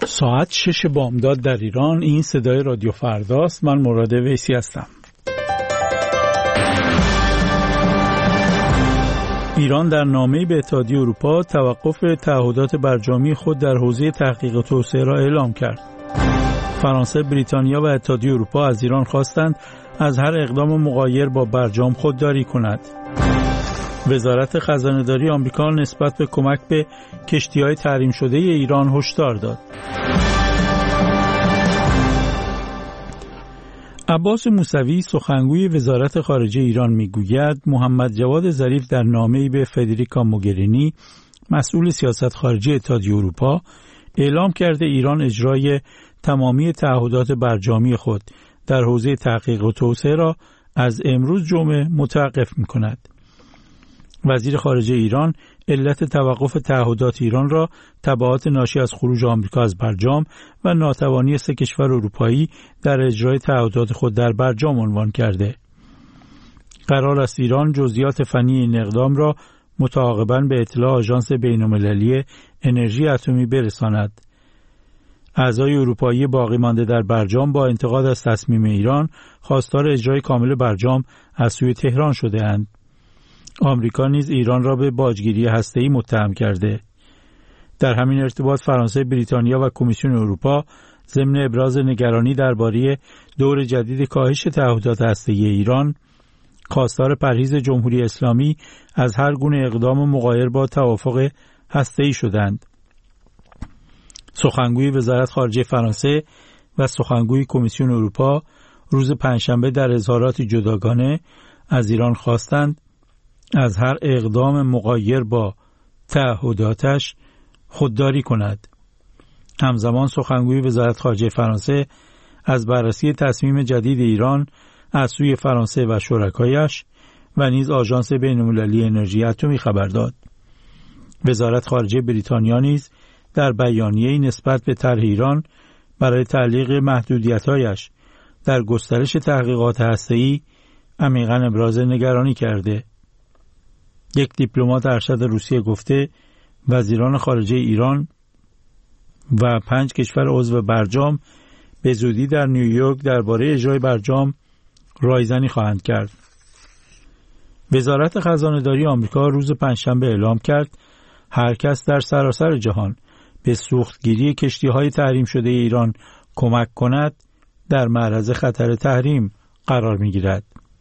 ساعت 6 بامداد در ایران. این صدای رادیو فرداست. من مراد ویسی هستم. ایران در نامه‌ای به اتحادیه اروپا توقف تعهدات برجامی خود در حوزه تحقیق و توسعه را اعلام کرد. فرانسه، بریتانیا و اتحادیه اروپا از ایران خواستند از هر اقدام مغایر با برجام خودداری کند. وزارت خزانه‌داری آمریکا نسبت به کمک به کشتی‌های تحریم شده ایران هشدار داد. عباس موسوی، سخنگوی وزارت خارجه ایران، میگوید محمد جواد ظریف در نامه‌ای به فدریکا موگرینی، مسئول سیاست خارجی اتحادیه اروپا، اعلام کرده ایران اجرای تمامی تعهدات برجامی خود در حوزه تحقیق و توسعه را از امروز جمعه متوقف می‌کند. وزیر خارجه ایران علت توقف تعهدات ایران را تبعات ناشی از خروج آمریکا از برجام و ناتوانی 3 کشور اروپایی در اجرای تعهدات خود در برجام عنوان کرده. قرار است ایران جزئیات فنی این اقدام را متعاقباً به اطلاع آژانس بین‌المللی انرژی اتمی برساند. اعضای اروپایی باقی مانده در برجام با انتقاد از تصمیم ایران خواستار اجرای کامل برجام از سوی تهران شده‌اند. آمریکا نیز ایران را به باجگیری هسته‌ای متهم کرده. در همین ارتباط فرانسه، بریتانیا و کمیسیون اروپا ضمن ابراز نگرانی درباره دور جدید کاهش تعهدات هسته‌ای ایران، خواستار پرهیز جمهوری اسلامی از هر گونه اقدام مغایر با توافق هسته‌ای شدند. سخنگوی وزارت خارجه فرانسه و سخنگوی کمیسیون اروپا روز پنجشنبه در اظهاراتی جداگانه از ایران خواستند از هر اقدام مغایر با تعهداتش خودداری کند. همزمان سخنگوی وزارت خارجه فرانسه از بررسی تصمیم جدید ایران از سوی فرانسه و شرکایش و نیز آژانس بین‌المللی انرژی اتمی خبر داد. وزارت خارجه بریتانیا نیز در بیانیه‌ای نسبت به طرح ایران برای تعلیق محدودیت‌هایش در گسترش تحقیقات هسته‌ای عمیقاً ابراز نگرانی کرده. یک دیپلمات ارشد روسیه گفته وزیران خارجه ایران و 5 کشور عضو برجام به زودی در نیویورک درباره اجرای برجام رایزنی خواهند کرد. وزارت خزانه‌داری آمریکا روز پنجشنبه اعلام کرد هر کس در سراسر جهان به سوختگیری کشتی‌های تحریم شده ایران کمک کند در معرض خطر تحریم قرار می‌گیرد.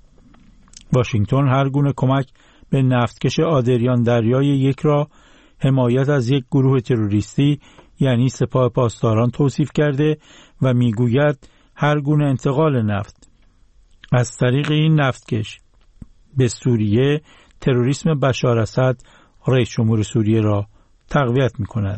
واشنگتن هر گونه کمک به نفتکش آدریان دریای یک را حمایت از یک گروه تروریستی یعنی سپاه پاسداران توصیف کرده و میگوید هر گونه انتقال نفت از طریق این نفتکش به سوریه تروریسم بشار اسد رئیس جمهور سوریه را تقویت می‌کند.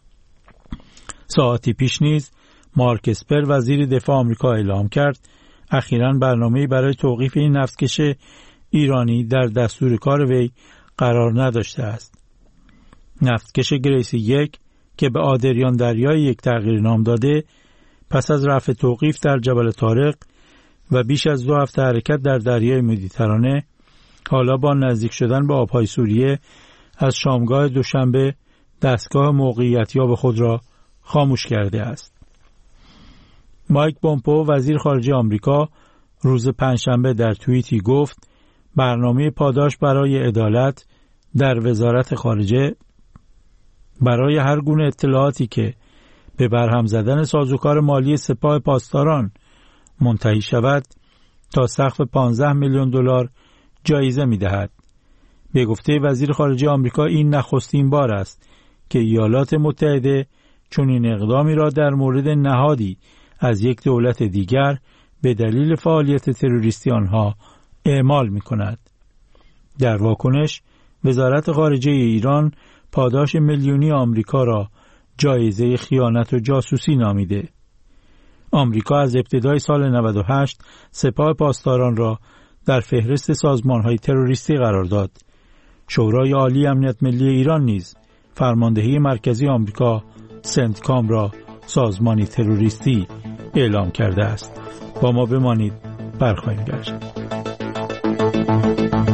ساعتی پیش نیز مارک اسپر وزیر دفاع آمریکا اعلام کرد اخیراً برنامه‌ای برای توقیف این نفتکش ایرانی در دستور کار وی قرار نداشته است. نفتکش گریس 1 که به آدریان دریای یک تغییر نام داده، پس از رفع توقیف در جبل طارق و بیش از 2 هفته حرکت در دریای مدیترانه، حالا با نزدیک شدن به آبهای سوریه از شامگاه دوشنبه دستگاه موقعیتیاب خود را خاموش کرده است. مایک پومپئو وزیر خارجه آمریکا روز پنجشنبه در توییتی گفت برنامه پاداش برای عدالت در وزارت خارجه برای هر گونه اطلاعاتی که به برهم زدن سازوکار مالی سپاه پاسداران منتهی شود تا سقف 15 میلیون دلار جایزه می‌دهد. به گفته وزیر خارجه آمریکا این نخستین بار است که ایالات متحده چنین اقدامی را در مورد نهادی از یک دولت دیگر به دلیل فعالیت تروریستی آنها اعمال می‌کند. در واکنش وزارت خارجه ایران پاداش میلیونی آمریکا را جایزه خیانت و جاسوسی نامیده. آمریکا از ابتدای سال 98 سپاه پاسداران را در فهرست سازمان‌های تروریستی قرار داد. شورای عالی امنیت ملی ایران نیز فرماندهی مرکزی آمریکا سنتکام را سازمانی تروریستی اعلام کرده است. با ما بمانید، برخواهیم گشت.